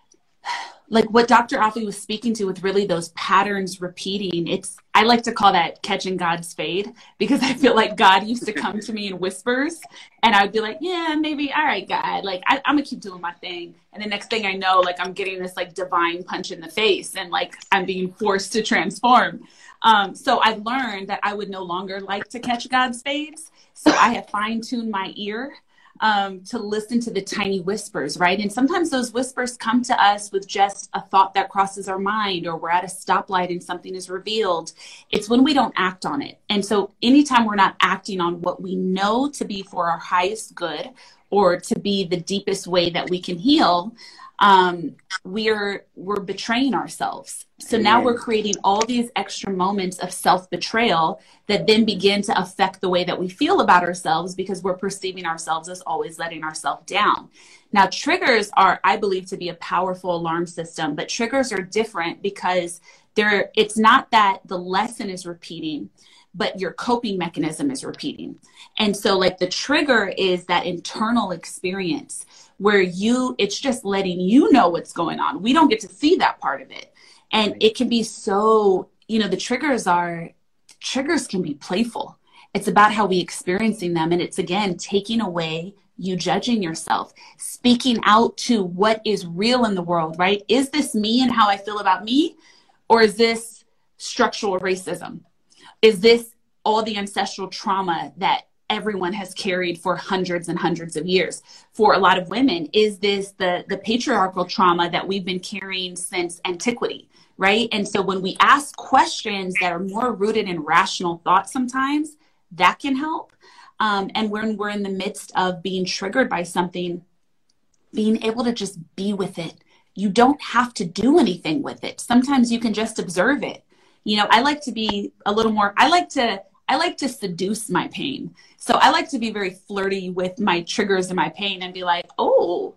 like what Doctor Afi was speaking to with really those patterns repeating, it's, I like to call that catching God's fade, because I feel like God used to come to me in whispers and I would be like, yeah, maybe. All right, God, like I, I'm gonna keep doing my thing. And the next thing I know, like I'm getting this like divine punch in the face and like I'm being forced to transform. Um, so I learned that I would no longer like to catch God's fades. So I have fine tuned my ear Um, to listen to the tiny whispers, right? And sometimes those whispers come to us with just a thought that crosses our mind, or we're at a stoplight and something is revealed. It's when we don't act on it. And so anytime we're not acting on what we know to be for our highest good or to be the deepest way that we can heal, um, we're, we're betraying ourselves. So now we're creating all these extra moments of self-betrayal that then begin to affect the way that we feel about ourselves, because we're perceiving ourselves as always letting ourselves down. Now, triggers are, I believe, to be a powerful alarm system, but triggers are different because they're, it's not that the lesson is repeating, but your coping mechanism is repeating. And so like the trigger is that internal experience where you, it's just letting you know what's going on. We don't get to see that part of it. And it can be so, you know, the triggers are, triggers can be playful. It's about how we experiencing them. And it's, again, taking away you judging yourself, speaking out to what is real in the world, right? Is this me and how I feel about me? Or is this structural racism? Is this all the ancestral trauma that everyone has carried for hundreds and hundreds of years? For a lot of women, is this the, the patriarchal trauma that we've been carrying since antiquity? Right. And so when we ask questions that are more rooted in rational thought, sometimes that can help. Um, and when we're in the midst of being triggered by something, being able to just be with it. You don't have to do anything with it. Sometimes you can just observe it. You know, I like to be a little more, I like to, I like to seduce my pain. So I like to be very flirty with my triggers and my pain and be like, oh,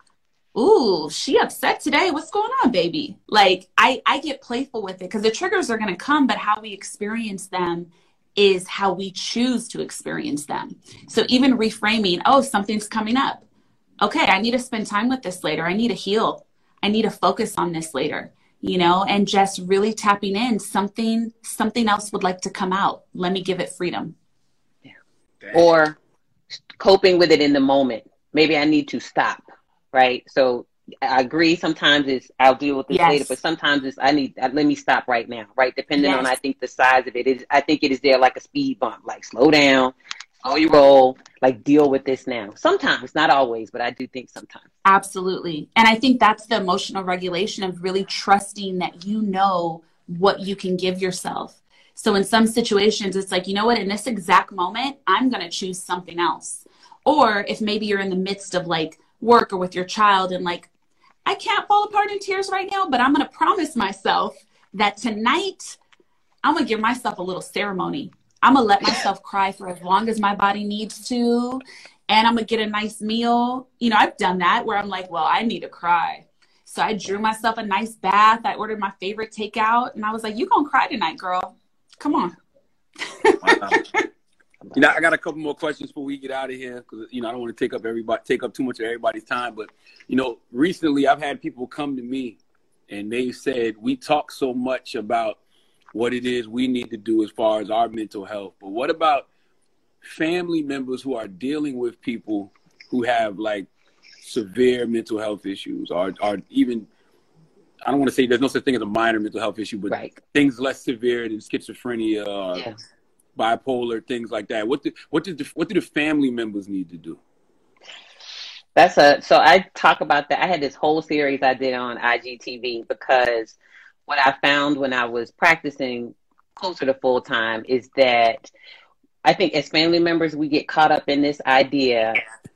ooh, she upset today. What's going on, baby? Like I, I get playful with it because the triggers are going to come, but how we experience them is how we choose to experience them. So even reframing, oh, something's coming up. Okay, I need to spend time with this later. I need to heal. I need to focus on this later, you know, and just really tapping in something, something else would like to come out. Let me give it freedom. Yeah. Or coping with it in the moment. Maybe I need to stop. Right. So I agree. Sometimes it's I'll deal with this yes. later, but sometimes it's I need let me stop right now. Right. Depending yes. on, I think, the size of it is I think it is there like a speed bump, like slow down, slow your roll, like deal with this now. Sometimes, not always, but I do think sometimes. Absolutely. And I think that's the emotional regulation of really trusting that you know what you can give yourself. So in some situations, it's like, you know what, in this exact moment, I'm going to choose something else. Or if maybe you're in the midst of like work or with your child and like, I can't fall apart in tears right now, but I'm going to promise myself that tonight I'm going to give myself a little ceremony. I'm going to let myself cry for as long as my body needs to. And I'm going to get a nice meal. You know, I've done that where I'm like, well, I need to cry. So I drew myself a nice bath. I ordered my favorite takeout. And I was like, you going to cry tonight, girl. Come on. Wow. You know, I got a couple more questions before we get out of here because, you know, I don't want to take up everybody, take up too much of everybody's time. But, you know, recently I've had people come to me and they said, we talk so much about what it is we need to do as far as our mental health. But what about family members who are dealing with people who have like severe mental health issues or, or even, I don't want to say there's no such thing as a minor mental health issue, but right. things less severe than schizophrenia, or yeah. bipolar, things like that. What do, what do the, what do the family members need to do? That's a, so I talk about that. I had this whole series I did on I G T V because what I found when I was practicing closer to full time is that I think as family members, we get caught up in this idea.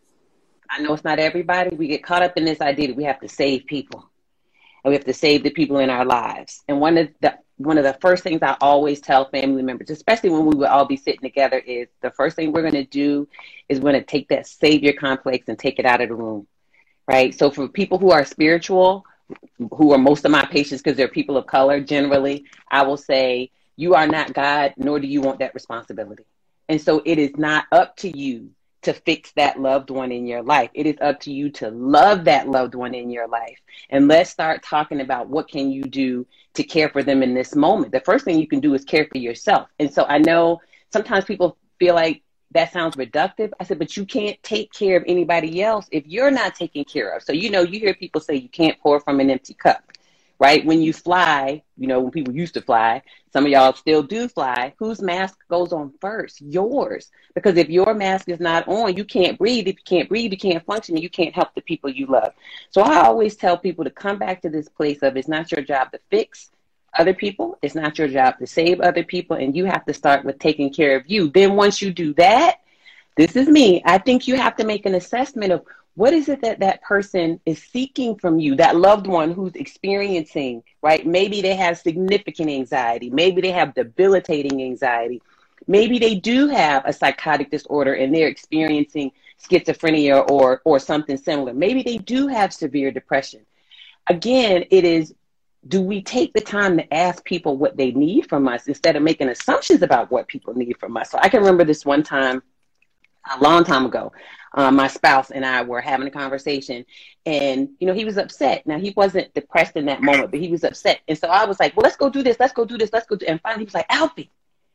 I know it's not everybody. We get caught up in this idea that we have to save people and we have to save the people in our lives. And one of the, one of the first things I always tell family members, especially when we would all be sitting together, is the first thing we're going to do is we're going to take that savior complex and take it out of the room. Right. So for people who are spiritual, who are most of my patients, because they're people of color, generally, I will say, you are not God, nor do you want that responsibility. And so it is not up to you to fix that loved one in your life. It is up to you to love that loved one in your life. And let's start talking about what can you do to care for them in this moment. The first thing you can do is care for yourself. And so I know sometimes people feel like that sounds reductive. I said, but you can't take care of anybody else if you're not taken care of. So, you know, you hear people say you can't pour from an empty cup. Right? When you fly, you know, when people used to fly, some of y'all still do fly, whose mask goes on first? Yours. Because if your mask is not on, you can't breathe. If you can't breathe, you can't function, and you can't help the people you love. So I always tell people to come back to this place of it's not your job to fix other people. It's not your job to save other people. And you have to start with taking care of you. Then once you do that, this is me. I think you have to make an assessment of what is it that that person is seeking from you, that loved one who's experiencing, right? Maybe they have significant anxiety. Maybe they have debilitating anxiety. Maybe they do have a psychotic disorder and they're experiencing schizophrenia or, or something similar. Maybe they do have severe depression. Again, it is, do we take the time to ask people what they need from us instead of making assumptions about what people need from us? So I can remember this one time, a long time ago, uh, my spouse and I were having a conversation and, you know, he was upset. Now, he wasn't depressed in that moment, but he was upset. And so I was like, well, let's go do this. Let's go do this. Let's go. Do. And finally, he was like, Alfie,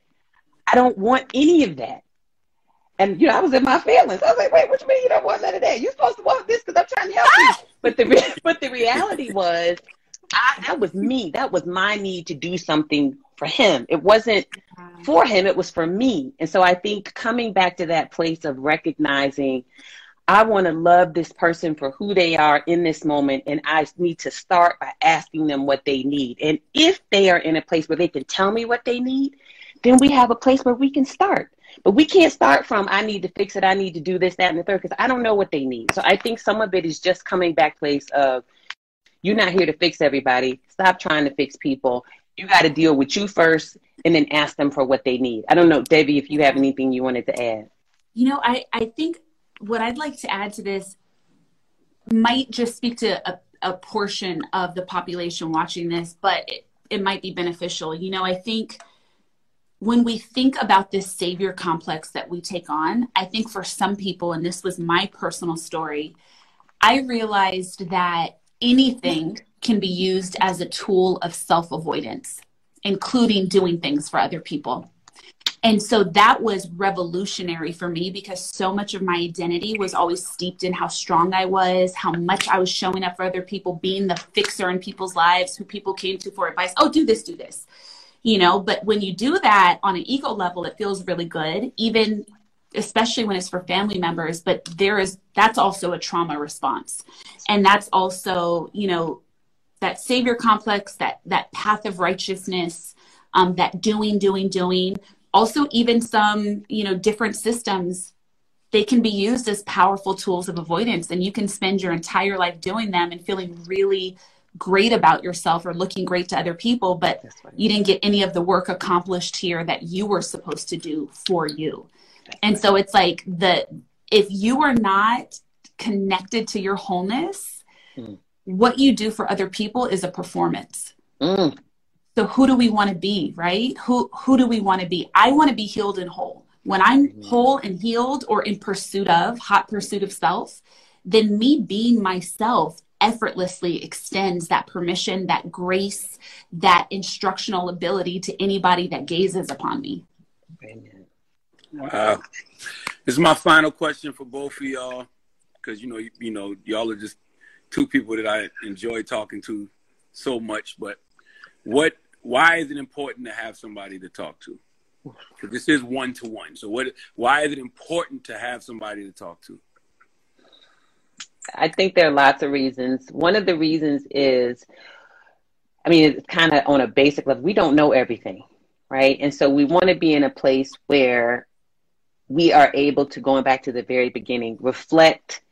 I don't want any of that. And, you know, I was in my feelings. I was like, wait, what you mean you don't want none of that? You're supposed to want this because I'm trying to help you. But the, re- but the reality was, I, that was me. That was my need to do something for him. It wasn't for him. It was for me. And so I think coming back to that place of recognizing I want to love this person for who they are in this moment. And I need to start by asking them what they need. And if they are in a place where they can tell me what they need, then we have a place where we can start. But we can't start from, I need to fix it. I need to do this, that, and the third, because I don't know what they need. So I think some of it is just coming back place of, you're not here to fix everybody. Stop trying to fix people. You got to deal with you first and then ask them for what they need. I don't know, Debbie, if you have anything you wanted to add. You know, I, I think what I'd like to add to this might just speak to a, a portion of the population watching this, but it, it might be beneficial. You know, I think when we think about this savior complex that we take on, I think for some people, and this was my personal story, I realized that anything can be used as a tool of self-avoidance, including doing things for other people. And so that was revolutionary for me because so much of my identity was always steeped in how strong I was, how much I was showing up for other people, being the fixer in people's lives, who people came to for advice. Oh, do this, do this. You know, but when you do that on an ego level, it feels really good, even especially when it's for family members, but there is, that's also a trauma response. And that's also, you know, that savior complex, that, that path of righteousness, um, that doing, doing, doing, also even some, you know, different systems, they can be used as powerful tools of avoidance. And you can spend your entire life doing them and feeling really great about yourself or looking great to other people, but you didn't get any of the work accomplished here that you were supposed to do for you. And so it's like the, if you are not connected to your wholeness, mm. what you do for other people is a performance. Mm. So who do we want to be, right? Who, who do we want to be? I want to be healed and whole. When I'm mm. whole and healed or in pursuit of, hot pursuit of self, then me being myself effortlessly extends that permission, that grace, that instructional ability to anybody that gazes upon me. Amen. Wow. This is my final question for both of y'all, because, you know, you, you know, y'all are just two people that I enjoy talking to so much. But what, why is it important to have somebody to talk to? Because this is one-to-one. So what, why is it important to have somebody to talk to? I think there are lots of reasons. One of the reasons is, I mean, it's kind of on a basic level. We don't know everything, right? And so we want to be in a place where we are able to, going back to the very beginning, reflect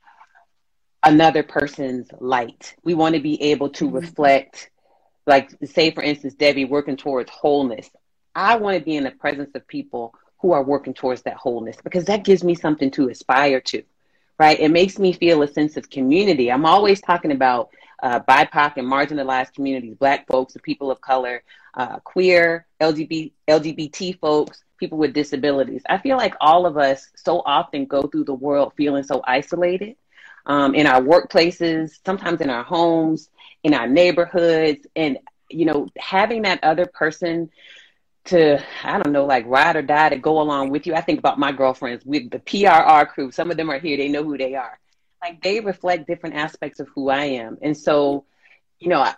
another person's light. We want to be able to reflect, like, say, for instance, Debbie working towards wholeness. I want to be in the presence of people who are working towards that wholeness, because that gives me something to aspire to. Right? It makes me feel a sense of community. I'm always talking about uh, B I P O C and marginalized communities, Black folks, the people of color, uh, queer, L G B T, L G B T folks, people with disabilities. I feel like all of us so often go through the world feeling so isolated um, in our workplaces, sometimes in our homes, in our neighborhoods. And, you know, having that other person to, I don't know, like ride or die to go along with you. I think about my girlfriends with the P R R crew. Some of them are here. They know who they are. Like, they reflect different aspects of who I am. And so, you know, I,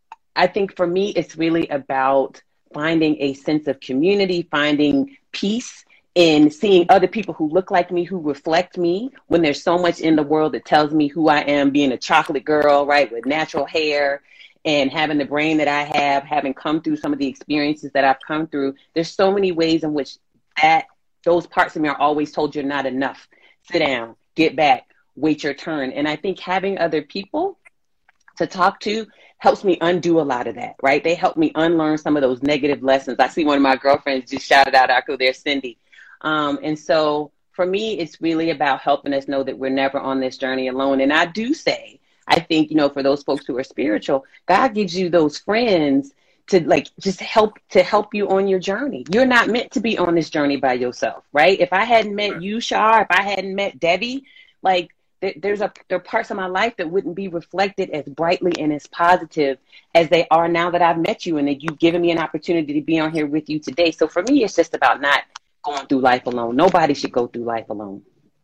I think for me, it's really about finding a sense of community, finding peace in seeing other people who look like me, who reflect me, when there's so much in the world that tells me who I am, being a chocolate girl, right, with natural hair, and having the brain that I have, having come through some of the experiences that I've come through. There's so many ways in which that those parts of me are always told you're not enough. Sit down, get back, wait your turn. And I think having other people to talk to helps me undo a lot of that, right? They help me unlearn some of those negative lessons. I see one of my girlfriends just shouted out our crew there, Cindy. Um, and so for me, it's really about helping us know that we're never on this journey alone. And I do say, I think, you know, for those folks who are spiritual, God gives you those friends to, like, just help to help you on your journey. You're not meant to be on this journey by yourself, right? If I hadn't met you, Shar, if I hadn't met Debbie, like, th- there's a there are parts of my life that wouldn't be reflected as brightly and as positive as they are now that I've met you and that you've given me an opportunity to be on here with you today. So for me, it's just about not going through life alone. Nobody should go through life alone.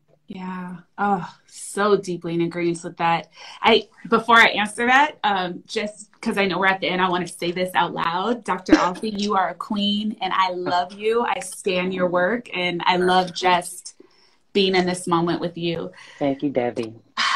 Yeah. Oh, so deeply in agreement with that. I, before I answer that, um, just because I know we're at the end, I want to say this out loud. Doctor Alfie, you are a queen and I love you. I stand your work and I love just being in this moment with you. Thank you, Debbie.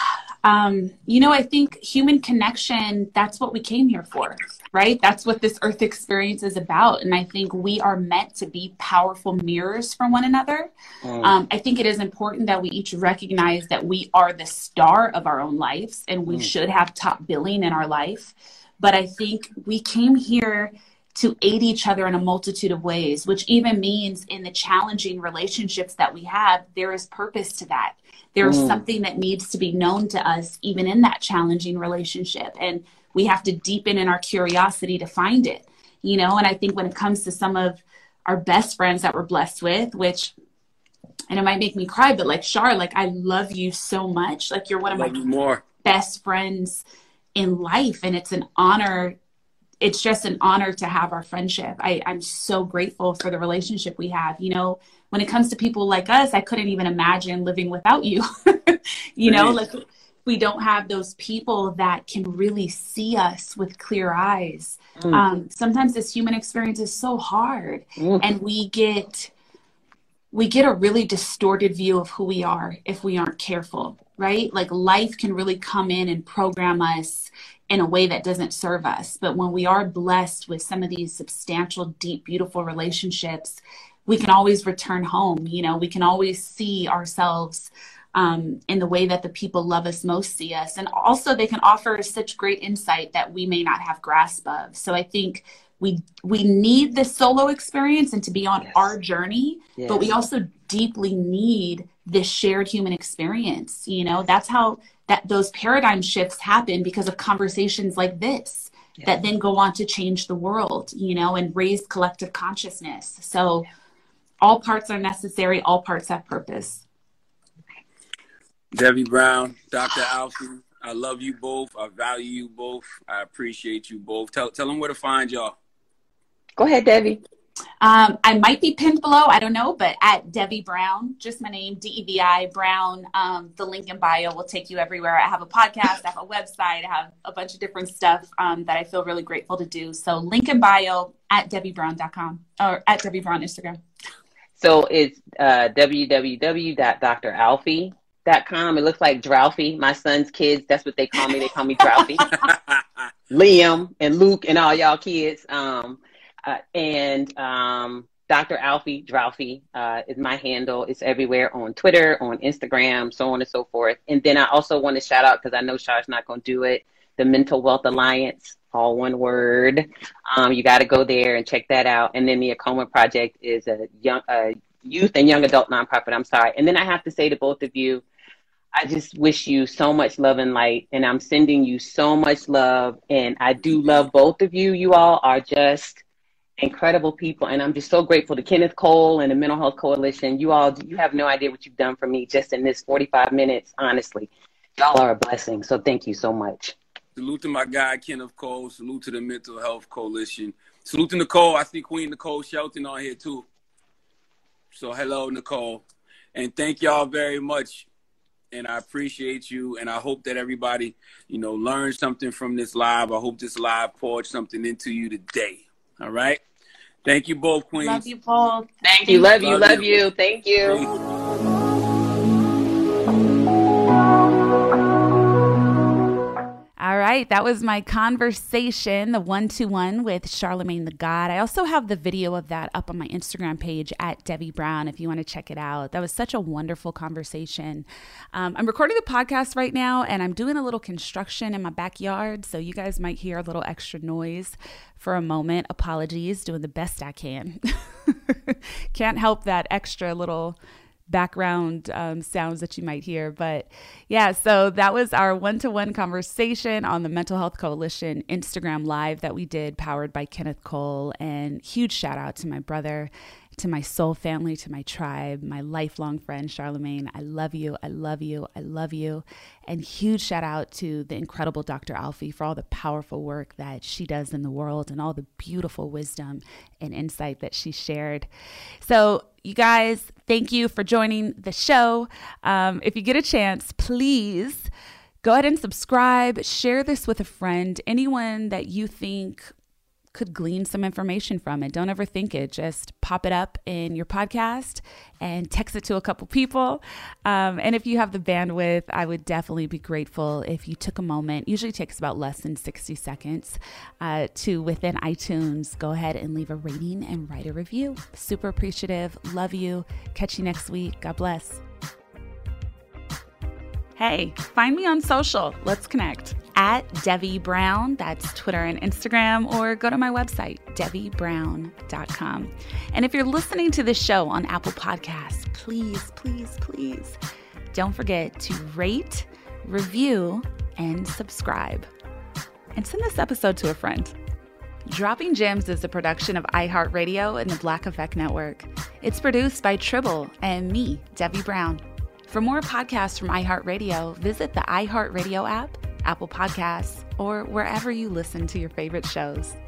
Um, you know, I think human connection, that's what we came here for, right? That's what this earth experience is about. And I think we are meant to be powerful mirrors for one another. Mm. Um, I think it is important that we each recognize that we are the star of our own lives and we mm. should have top billing in our life. But I think we came here to aid each other in a multitude of ways, which even means in the challenging relationships that we have, there is purpose to that. There is mm. something that needs to be known to us, even in that challenging relationship. And we have to deepen in our curiosity to find it, you know? And I think when it comes to some of our best friends that we're blessed with, which, and it might make me cry, but like Shar, like, I love you so much. Like, you're one of my more. best friends in life. And it's an honor. It's just an honor to have our friendship. I, I'm so grateful for the relationship we have. You know, when it comes to people like us, I couldn't even imagine living without you. you know, like, we don't have those people that can really see us with clear eyes. Mm. Um, sometimes this human experience is so hard mm. and we get, we get a really distorted view of who we are if we aren't careful, right? Like, life can really come in and program us in a way that doesn't serve us. But when we are blessed with some of these substantial, deep, beautiful relationships, we can always return home. You know, we can always see ourselves um, in the way that the people love us most see us. And also they can offer such great insight that we may not have grasp of. So I think we we need this solo experience and to be on yes. our journey, yes. but we also deeply need this shared human experience. You know, that's how that those paradigm shifts happen, because of conversations like this yes. that then go on to change the world, you know, and raise collective consciousness. So yeah. all parts are necessary. All parts have purpose. Debbie Brown, Doctor Alfie, I love you both. I value you both. I appreciate you both. Tell, tell them where to find y'all. Go ahead, Debbie. Um, I might be pinned below. I don't know, but at Debbie Brown, just my name, D E V I Brown. Um, the link in bio will take you everywhere. I have a podcast, I have a website, I have a bunch of different stuff um, that I feel really grateful to do. So link in bio at Debbie Brown dot com or at Debbie Brown Instagram. So it's uh, w w w dot d r alfie dot com. It looks like Drouthy. My son's kids, that's what they call me. They call me Drouthy. Liam and Luke and all y'all kids. Um, Uh, and um, Doctor Alfie Drouthy uh, is my handle. It's everywhere on Twitter, on Instagram, so on and so forth. And then I also want to shout out, because I know Shar's not going to do it, the Mental Wealth Alliance, all one word. Um, you got to go there and check that out. And then the Acoma Project is a young, uh, youth and young adult nonprofit. I'm sorry. And then I have to say to both of you, I just wish you so much love and light. And I'm sending you so much love. And I do love both of you. You all are just incredible people, and I'm just so grateful to Kenneth Cole and the Mental Health Coalition. You all, you have no idea what you've done for me just in this forty-five minutes. Honestly, y'all are a blessing. So thank you so much. Salute to my guy Kenneth Cole. Salute to the Mental Health Coalition. Salute to Nicole. I see Queen Nicole Shelton on here too. So hello, Nicole, and thank y'all very much. And I appreciate you, and I hope that everybody, you know, learned something from this live. I hope this live poured something into you today. All right. Thank you both, Queens. Love you both. Thank you. Love you. Love you. Thank you. All right, that was my conversation, the one-to-one with Charlamagne the God. I also have the video of that up on my Instagram page at Debbie Brown if you want to check it out. That was such a wonderful conversation. Um, I'm recording the podcast right now, and I'm doing a little construction in my backyard, so you guys might hear a little extra noise for a moment. Apologies, doing the best I can. Can't help that extra little background um, sounds that you might hear. But yeah, so that was our one-to-one conversation on the Mental Health Coalition Instagram Live that we did, powered by Kenneth Cole. And huge shout out to my brother, to my soul family, to my tribe, my lifelong friend, Charlamagne. I love you. I love you. I love you. And huge shout out to the incredible Doctor Alfie for all the powerful work that she does in the world and all the beautiful wisdom and insight that she shared. So you guys, thank you for joining the show. Um, if you get a chance, please go ahead and subscribe, share this with a friend, anyone that you think could glean some information from it. Don't overthink it. Just pop it up in your podcast and text it to a couple people. Um, and if you have the bandwidth, I would definitely be grateful if you took a moment. Usually takes about less than sixty seconds uh, to, within iTunes, go ahead and leave a rating and write a review. Super appreciative. Love you. Catch you next week. God bless. Hey, find me on social. Let's connect. At Debbie Brown, that's Twitter and Instagram, or go to my website, debbie brown dot com. And if you're listening to this show on Apple Podcasts, please, please, please don't forget to rate, review, and subscribe. And send this episode to a friend. Dropping Gems is a production of iHeartRadio and the Black Effect Network. It's produced by Tribble and me, Debbie Brown. For more podcasts from iHeartRadio, visit the iHeartRadio app, Apple Podcasts, or wherever you listen to your favorite shows.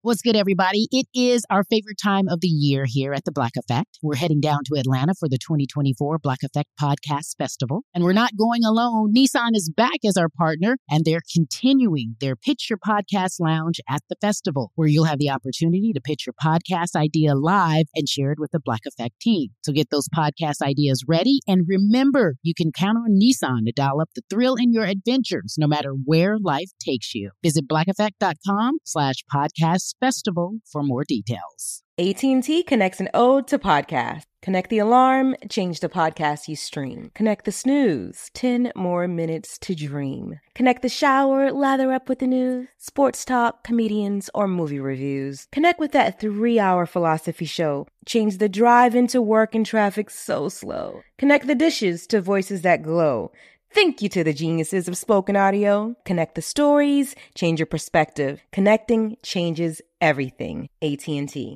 What's good, everybody? It is our favorite time of the year here at the Black Effect. We're heading down to Atlanta for the twenty twenty-four Black Effect Podcast Festival. And we're not going alone. Nissan is back as our partner, and they're continuing their Pitch Your Podcast Lounge at the festival, where you'll have the opportunity to pitch your podcast idea live and share it with the Black Effect team. So get those podcast ideas ready. And remember, you can count on Nissan to dial up the thrill in your adventures, no matter where life takes you. Visit blackeffect.com slash podcast festival for more details. A T and T connects an ode to podcast. Connect the alarm, change the podcast you stream. Connect the snooze, ten more minutes to dream. Connect the shower, lather up with the news, sports talk, comedians, or movie reviews. Connect with that three-hour philosophy show. Change the drive into work and traffic so slow. Connect the dishes to voices that glow. Thank you to the geniuses of spoken audio. Connect the stories, change your perspective. Connecting changes everything. A T and T.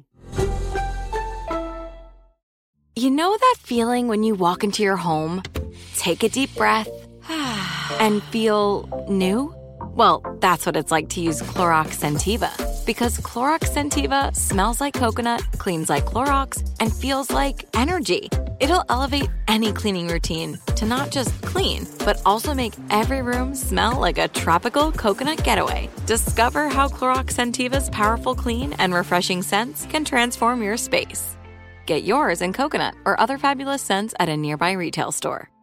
You know that feeling when you walk into your home, take a deep breath, and feel new? Well, that's what it's like to use Clorox Scentiva. Because Clorox Scentiva smells like coconut, cleans like Clorox, and feels like energy. It'll elevate any cleaning routine to not just clean, but also make every room smell like a tropical coconut getaway. Discover how Clorox Scentiva's powerful clean and refreshing scents can transform your space. Get yours in coconut or other fabulous scents at a nearby retail store.